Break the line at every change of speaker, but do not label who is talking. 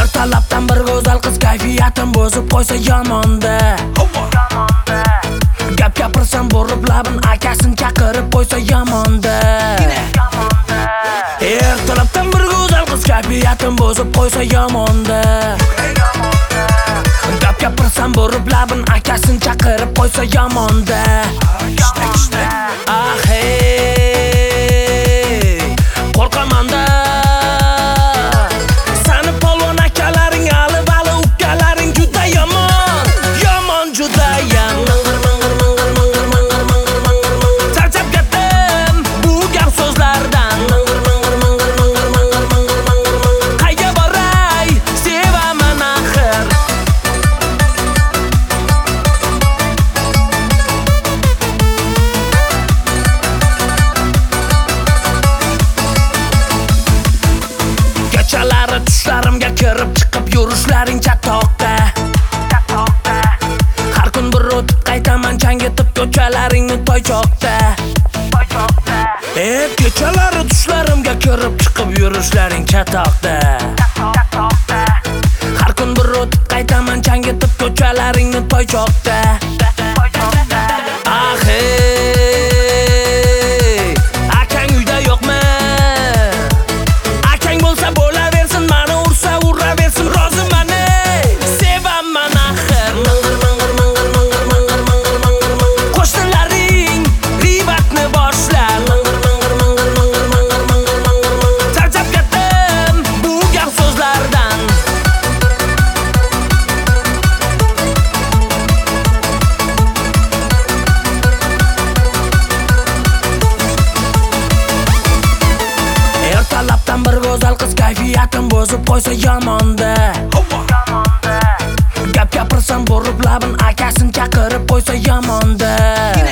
Ertalabdan bir go'zal qiz kayfiyatim bozib qo'ysa yomonda. Gap gapirsam borib labin akasin chaqirib qo'ysa yomonda. Ertalabdan bir go'zal qiz kayfiyatim bozib qo'ysa yomonda. Gap gapirsam borib labin akasin chaqirib qo'ysa yomonda. Ah hey, qo'rqamanda. Sani polvon akalaring, ali bali ukalaring juda yomon, yomon juda yomon. Charchab ketdim bu gap so'zlardan. Qayga boray, sevaman axir. Kechalari tushlarimga kirib chiqib yurishlaring chatoqda. Har kun bir o'tib qaytaman changitib ko'chalaringni toychoqda. Kechalari tushlarimga kirib chiqib yurishlaring chatoqda. Har kun bir o'tib qaytaman changitib ko'chalaringni toychoqda. Ah hey, akang uyda yo'qmi? Akang bo'lsa bo'laversin, meni ursa uraversin, roziman ey, sevaman axir. Qo'shnilaring g'iybatni boshlar. Charchab ketdim bu gap so'zlardan. Ertalabdan bir go'zal qiz kayfiyatim bozib qo'ysa yomonda. Gap gapirsam borib labin akasin chaqirib qo'ysa yomonda.